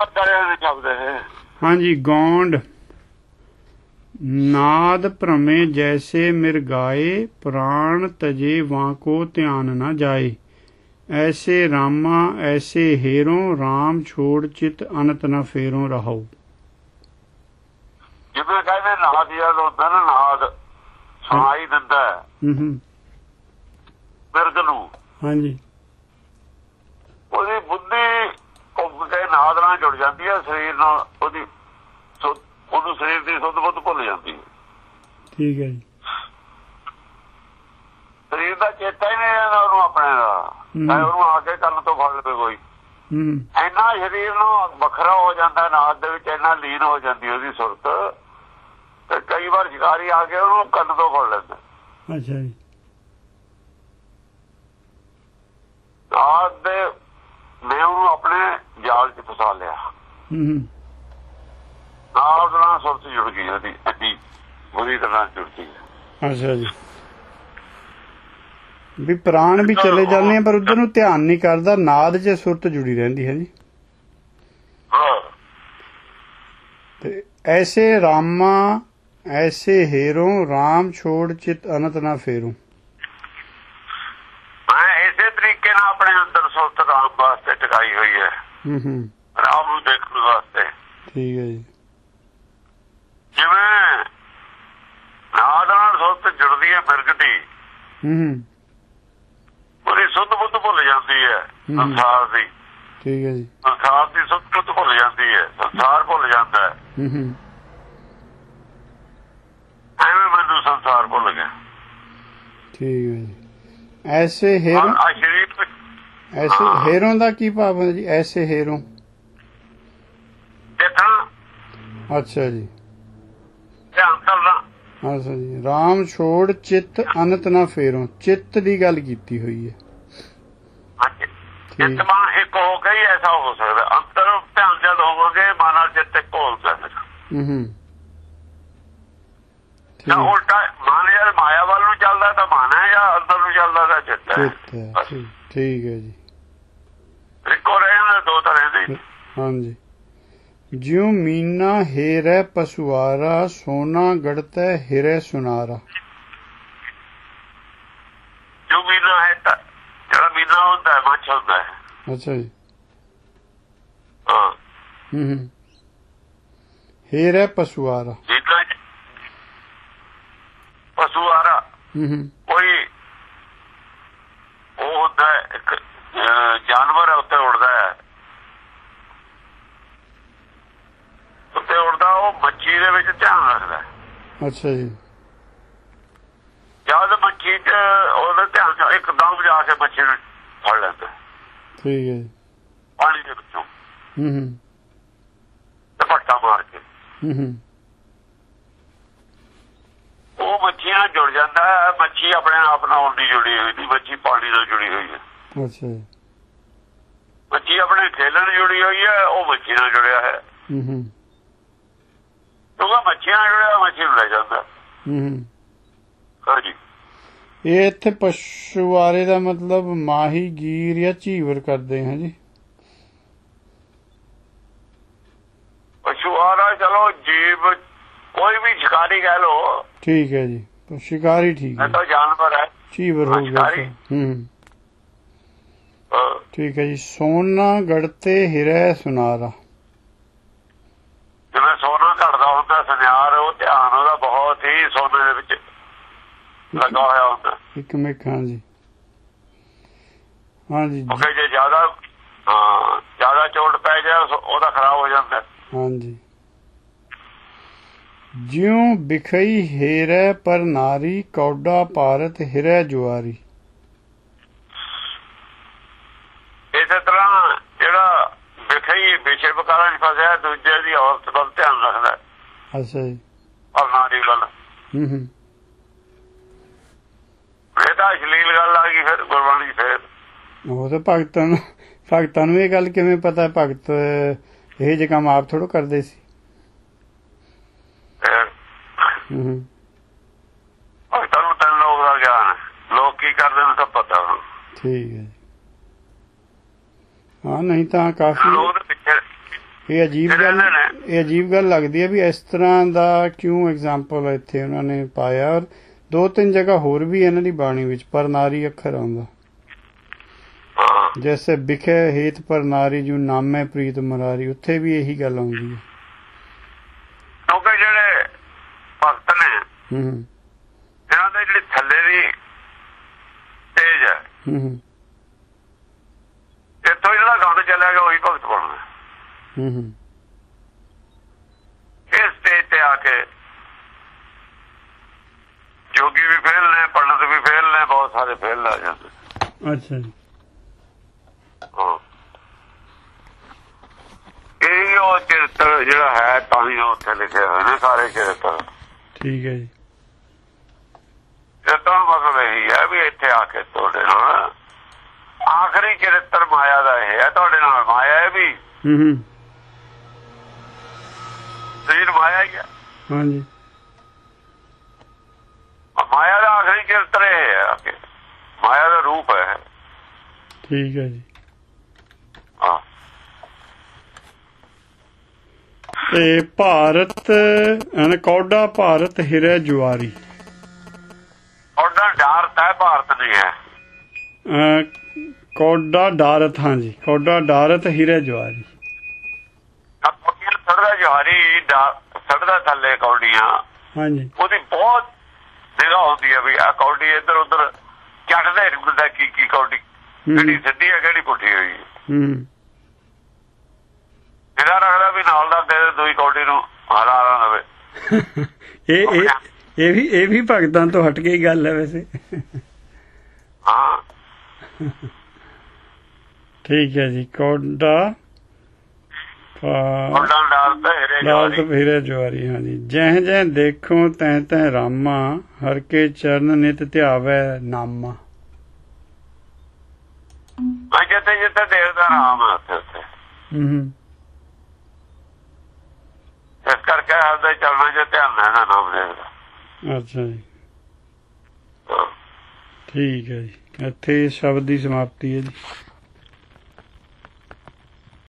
शब्द है। हाँ जी। गौंड नाद भ्रमे जैसे मिर्गाए, प्राण तजे वाको ध्यान न जाए। ऐसे रामा ऐसे हेरों, राम छोड़ चित अनत न फेरों रहो। जिवें कहते नाद याद होता ना, नाद सुनाई दिंदा मिर्ग नूं। हाँ जी। ਉਹਦੀ ਬੁੱਧੀ ਘੁੰਮ ਕੇ ਨਾਦ ਨਾਲ ਜੁੜ ਜਾਂਦੀ ਹੈ ਸਰੀਰ ਨਾਲ, ਉਹਨੂੰ ਸਰੀਰ ਦੀ ਸੁੱਧ ਬੁੱਧ ਭੁੱਲ ਜਾਂਦੀ ਹੈ। ਠੀਕ ਹੈ ਜੀ। ਸਰੀਰ ਦਾ ਚੇਤਾ ਹੀ ਨਹੀਂ ਰਹਿੰਦਾ ਉਹਨੂੰ ਆਪਣੇ ਦਾ, ਚਾਹੇ ਉਹਨੂੰ ਆ ਕੇ ਕੰਨ ਤੋਂ ਫੜ ਲਵੇ ਕੋਈ। ਇੰਨਾ ਸਰੀਰ ਨੂੰ ਵੱਖਰਾ ਹੋ ਜਾਂਦਾ ਨਾਦ ਦੇ ਵਿੱਚ, ਇੰਨਾ ਲੀਨ ਹੋ ਜਾਂਦੀ ਉਹਦੀ ਸੁਰਤ, ਤੇ ਕਈ ਵਾਰ ਸ਼ਿਕਾਰੀ ਆ ਕੇ ਉਹਨੂੰ ਕੰਨ ਤੋਂ ਫੜ ਲੈਂਦਾ। ਅੱਛਾ ਜੀ। ਨਾਦ ਦੇ ਨੇ ਉਹਨੂੰ ਆਪਣੇ ਜਾਲ ਚ ਫਸਾ ਲਿਆ। ਨਾਲ ਨਾਲ ਸੁਰਤ ਜੁੜ ਗਈ ਉਹਦੀ, ਐਡੀ ਬੁਰੀ ਤਰ੍ਹਾਂ ਜੁੜ ਗਈ। ਅੱਛਾ ਜੀ। ਵੀ ਪ੍ਰਾਣ ਵੀ ਚਲੇ ਜਾਂਦੇ ਆ ਪਰ ਉਧਰ ਨੂੰ ਧਿਆਨ ਨਹੀਂ ਕਰਦਾ, ਨਾਦ 'ਚ ਸੁਰਤ ਜੁੜੀ ਰਹਿੰਦੀ ਹੈ ਜੀ। ਤੇ ਐਸੇ ਰਾਮਾ ਐਸੇ हेरों, राम छोड़ चित अनत ना फेरूं। मैं इसे तरीके ना अपने अंदर सुरत राम वास्ते टिकाई हुई है, राम ਨੂੰ ਦੇਖਣ ਵਾਸਤੇ। ਠੀਕ ਹੈ ਜੀ। ਜਿਵੇਂ ਨਾਦ ਨਾਲ ਸੁਰਤ ਜੁੜਦੀ ਹੈ ਮਿਰਗ ਦੀ, ਉਹਦੀ ਸੁੱਧ ਬੁੱਧ ਭੁੱਲ ਜਾਂਦੀ ਹੈ ਸੰਸਾਰ ਦੀ। ਠੀਕ ਹੈ ਜੀ। ਸੰਸਾਰ ਦੀ ਸੁੱਧ ਬੁੱਧ ਭੁੱਲ ਜਾਂਦੀ ਹੈ, ਸੰਸਾਰ ਭੁੱਲ ਜਾਂਦਾ ਹੈ। ਐਵੇਂ ਮੈਨੂੰ ਸੰਸਾਰ ਭੁੱਲ ਗਿਆ। ਠੀਕ ਹੈ ਜੀ। ਐਸੇ हेरों, ऐसे हेरों ਦਾ ਕੀ ਭਾਵ ਹੈ ਜੀ? ऐसे हेरों ਦੇਖਣਾ। ਅੱਛਾ ਜੀ। ਧਿਆਨ ਕਰਨਾ। ਅੱਛਾ ਜੀ। ਰਾਮ ਛੋੜ ਚਿੱਤ ਅਨਤ ਨਾ ਫੇਰੋਂ, ਚਿੱਤ ਦੀ ਗੱਲ ਕੀਤੀ ਹੋਈ ਹੈ। ਚਿੱਤ ਮਨ ਇੱਕ ਹੋ ਕੇ ਹੀ ਐਸਾ ਹੋ ਸਕਦਾ। ਅੰਦਰ ਧਿਆਨ ਜਦ ਹੋਵੋਗੇ ਮਨ ਨਾਲ ਚਿੱਤ ਇੱਕ ਹੋ ਸਕਦਾ। ਤਾਂ ਉਲਟਾ ਮਨ ਜਦ ਮਾਇਆ ਵੱਲ ਨੂੰ ਚੱਲਦਾ ਤਾਂ ਮਨ ਹੈ, ਜਾਂ ਅੰਦਰ ਨੂੰ ਚੱਲਦਾ ਤਾਂ ਚਿੱਤ ਹੈ। ਠੀਕ ਹੈ ਜੀ। ਇੱਕੋ ਰਹਿਣਾ, ਦੋ ਤਰ੍ਹਾਂ ਦੇ। ਹਾਂਜੀ। ਜਿਉ ਮੀਨਾ हेरै पसुआरा, सोना गढ़तै हिरै सुनारा। ਜੋ ਮੀਨਾ ਹੈ ਤਾਂ ਜਿਹੜਾ ਮੀਨਾ ਹੁੰਦਾ ਹੈ ਮੱਛ ਹੁੰਦਾ ਹੈ। ਅੱਛਾ ਜੀ। ਹਾਂ। हेरै पसुआरा, ਪਸੂਆਰਾ ਕੋਈ ਉਹ ਹੁੰਦਾ ਇੱਕ ਜਾਨਵਰ ਹੈ, ਉੱਤੇ ਉੜਦਾ ਹੈ। ਉੱਤੇ ਉੜਦਾ ਉਹ ਮੱਛੀ ਦੇ ਵਿੱਚ ਧਿਆਨ ਰੱਖਦਾ। ਅੱਛਾ ਜੀ। ਜਦ ਮੱਛੀ ਚ ਉਹਦਾ ਧਿਆਨ ਇੱਕਦਮ ਜਾ ਕੇ ਮੱਛੀ ਨੂੰ ਫੜ ਲੈਂਦਾ। ਠੀਕ ਹੈ ਜੀ। ਪਾਣੀ ਦੇ ਵਿੱਚੋਂ ਦੁਪੱਟਾ ਮਾਰ ਕੇ ਉਹ ਮੱਛੀ ਨਾਲ ਜੁੜ ਜਾਂਦਾ ਹੈ। ਮੱਛੀ ਆਪਣੇ ਆਪ ਨਾਲ ਨਹੀਂ ਜੁੜੀ ਹੋਈ ਸੀ, ਮੱਛੀ ਪਾਣੀ ਨਾਲ ਜੁੜੀ ਹੋਈ ਹੈ। ਅੱਛਾ। ਮੱਛੀ ਆਪਣੇ ਖੇਲਣ ਜੁੜੀ ਹੋਈ ਹੈ, ਉਹ ਮੱਛੀ ਨਾਲ ਜੁੜਿਆ ਹੈ। ਕਿਉਂਕਿ ਮੱਛੀ ਨਾਲ ਜੁੜਿਆ ਮੱਛੀ ਨੂੰ ਲੈ ਜਾਂਦਾ। ਹਾਂਜੀ। ਇਹ ਇੱਥੇ ਪਸ਼ੂਆਰੇ ਦਾ ਮਤਲਬ ਮਾਹੀ ਗੀਰ ਜਾਂ ਝੀਵਰ ਕਰਦੇ ਹਾਂ ਜੀ। ਪਸ਼ੂਆਰਾ ਚਲੋ ਜੀਵ ਕੋਈ ਵੀ ਸ਼ਿਕਾਰੀ ਕਹਿ ਲੋ। ਠੀਕ ਹੈ ਜੀ। ਸ਼ਿਕਾਰੀ ਠੀਕ ਹੈ, ਤਾਂ ਜਾਨਵਰ ਹੈ। ਝੀਵਰ ਹੋ ਗਿਆ। ਠੀਕ ਹੈ ਜੀ। ਸੋਨਾ ਗੜਤੇ ਹਿਰੈ ਸੁਨਾਰਾ। ਜਿਵੇਂ ਸੋਨਾ ਘੜਦਾ ਹੁੰਦਾ ਸੁਨਿਆਰ, ਉਹ ਧਿਆਨ ਉਹਦਾ ਬਹੁਤ ਹੀ ਸੋਨੇ ਦੇ ਵਿੱਚ ਲੱਗਾ ਹੋਇਆ ਹੁੰਦਾ। ਇੱਕ ਮਿੰਟ। ਹਾਂਜੀ ਹਾਂਜੀ। ਜੇ ਜ਼ਿਆਦਾ ਚੋਟ ਪੈ ਜਾਏ ਉਹਦਾ ਖਰਾਬ ਹੋ ਜਾਂਦਾ। ਹਾਂਜੀ। ਜਿਉ ਬਿਖਈ हेरै पर नारी, कौडा पारत हिरै जुआरी। ਇਸੇ ਤਰ੍ਹਾਂ ਜਿਹੜਾ ਬਿਖਈ ਵਿਸ਼ੇ ਵਿਕਾਰਾਂ 'ਚ ਫਸਿਆ, ਦੂਜੇ ਦੀ ਔਰਤ ਵੱਲ ਧਿਆਨ ਰੱਖਦਾ। ਅੱਛਾ ਜੀ। ਪਰ ਨਾਰੀ ਵੱਲ ਇਹ ਤਾਂ ਅਸ਼ਲੀਲ ਗੱਲ ਆ ਗਈ। ਫਿਰ ਗੁਰਬਾਣੀ ਫੇਰ ਉਹ ਤਾਂ ਭਗਤਾਂ ਨੂੰ ਇਹ ਗੱਲ ਕਿਵੇਂ ਪਤਾ? ਭਗਤ ਇਹ ਜਿਹੇ ਕੰਮ ਆਪ ਥੋੜ੍ਹਾ ਕਰਦੇ ਸੀ। ਭਗਤਾਂ ਨੂੰ ਤਿੰਨ ਲੋਕ ਦਾ ਗਿਆਨ, ਲੋਕ ਕੀ ਕਰਦੇ ਨੇ ਸਭ ਪਤਾ ਉਹਨੂੰ। ਠੀਕ ਹੈ। ਹਾਂ, ਨਹੀਂ ਤਾਂ ਕਾਫੀ ਇਹ ਅਜੀਬ ਗੱਲ ਲੱਗਦੀ ਹੈ ਵੀ ਇਸ ਤਰ੍ਹਾਂ ਦਾ ਕਿਉਂ ਐਗਜ਼ਾਮਪਲ ਇੱਥੇ ਉਹਨਾਂ ਨੇ ਪਾਇਆ। ਔਰ 2-3 ਜਗ੍ਹਾ ਹੋਰ ਵੀ ਇਹਨਾਂ ਦੀ ਬਾਣੀ ਵਿੱਚ ਪਰ ਨਾਰੀ ਅੱਖਰ ਆਉਂਦਾ, ਜੈਸੇ ਵਿਖੇ ਹੇਤ ਪਰ ਨਾਰੀ ਜੂ ਨਾਮੇ ਪ੍ਰੀਤ ਮੁਰਾਰੀ, ਉੱਥੇ ਵੀ ਇਹੀ ਗੱਲ ਆਉਂਦੀ ਹੈ। ਕਿਉਂਕਿ ਜਿਹੜੇ ਭਗਤ ਨੇ ਇਹਨਾਂ ਦੇ ਜਿਹੜੀ ਥੱਲੇ ਦੀ ਤੇਜ ਹੈ, ਇੱਥੋਂ ਜਿਹੜਾ ਗੰਦ ਚੱਲਿਆ ਗਿਆ ਉਹੀ ਭਗਤ ਬਣਨਾ। ਇਸ ਸਟੇਜ ਤੇ ਆ ਕੇ ਜੋਗੀ ਵੀ ਫੇਲ ਨੇ, ਪੰਡਤ ਵੀ ਫੇਲ ਨੇ, ਬਹੁਤ ਸਾਰੇ ਫੇਲ ਆ ਜਾਂਦੇ। ਅੱਛਾ ਜੀ। ਇਹ ਉਹ ਚਰਿੱਤਰ ਜਿਹੜਾ ਹੈ ਤਾਂ ਹੀ ਉੱਥੇ ਲਿਖੇ ਹੋਏ ਨੇ ਸਾਰੇ ਚਰਿੱਤਰ। ਠੀਕ ਹੈ ਜੀ। ਤਾਂ ਮਤਲਬ ਇਹੀ ਹੈ ਵੀ ਇੱਥੇ ਆ ਕੇ ਤੁਹਾਡੇ ਨਾਲ ਆਖਰੀ ਚਰਿੱਤਰ ਮਾਇਆ ਦਾ ਇਹ ਹੈ, ਤੁਹਾਡੇ ਨਾਲ ਮਾਇਆ ਹੈ ਵੀ ਸਰੀਰ ਮਾਇਆ ਹੀ ਹੈ। ਹਾਂਜੀ, ਮਾਇਆ ਦਾ ਆਖਰੀ ਚਰਿੱਤਰ ਇਹ ਹੈ, ਆ ਕੇ ਮਾਇਆ ਦਾ ਰੂਪ ਹੈ। ਠੀਕ ਹੈ ਜੀ। ਹਾਂ, ਤੇ ਭਾਰਤ ਕੌਡਾ ਭਾਰਤ ਹਿਰੇ ਜੁਆਰੀ, ਕੌਡਾ ਡਾਰਤ ਹੈ, ਭਾਰਤ ਨਹੀਂ ਹੈ। ਕੌਡਾ ਡਾਰਤ, ਹਾਂਜੀ ਕੌਡਾ ਡਾਰਤ ਹੀਰੇ ਜਵਾਰੀ। ਸੜਦਾ ਜਵਾਰੀ ਸੜਦਾ ਥੱਲੇ ਕੌਡੀਆਂ, ਹਾਂਜੀ ਉਹਦੀ ਬਹੁਤ ਨਿਗਾਹ ਹੁੰਦੀ ਹੈ ਵੀ ਆ ਕੌਡੀ ਇੱਧਰ ਉੱਧਰ ਚੱਟਦਾ ਹੁੰਦਾ ਕੀ ਕੌਡੀ ਕਿਹੜੀ ਸਿੱਧੀ ਹੈ ਕਿਹੜੀ ਪੁੱਠੀ ਹੋਈ ਹੈ। ਇਹਦਾ ਰੱਖਦਾ ਵੀ ਨਾਲ ਦਾ ਦੇ ਦੂਈ ਕੌਡੀ ਨੂੰ ਹਰਾ ਨਾ ਦੇਵੇ। ਇਹ ਵੀ ਭਗਤਾਂ ਤੋਂ ਹਟ ਕੇ ਹੀ ਗੱਲ ਹੈ ਵੈਸੇ। ਹਾਂ ਠੀਕ ਹੈ ਜੀ। ਕੌਡਾ ਡਾਰਤ ਹੀਰੇ ਜਵਾਰੀ, ਹਾਂਜੀ। ਜਹ ਜਹ ਦੇਖੋ ਤੈ ਤੈ ਰਾਮਾ, ਹਰ ਕੇ ਚਰਨ ਨਿਤ ਧਿਆਵੈ ਨਾਮਾ। ਜਿੱਥੇ ਜਿੱਥੇ ਦੇਖਦਾ ਰਾਮ ਹੈ ਉੱਥੇ ਉੱਥੇ। ਇਸ ਕਰਕੇ ਆਪਦੇ ਚਰਨਾਂ 'ਚ ਧਿਆਨ ਰਹਿਣਾ, ਨਾਮ ਦੇਖਦਾ। ਅੱਛਾ ਜੀ, ਠੀਕ ਹੈ ਜੀ। ਇੱਥੇ ਸ਼ਬਦ ਦੀ ਸਮਾਪਤੀ ਹੈ ਜੀ।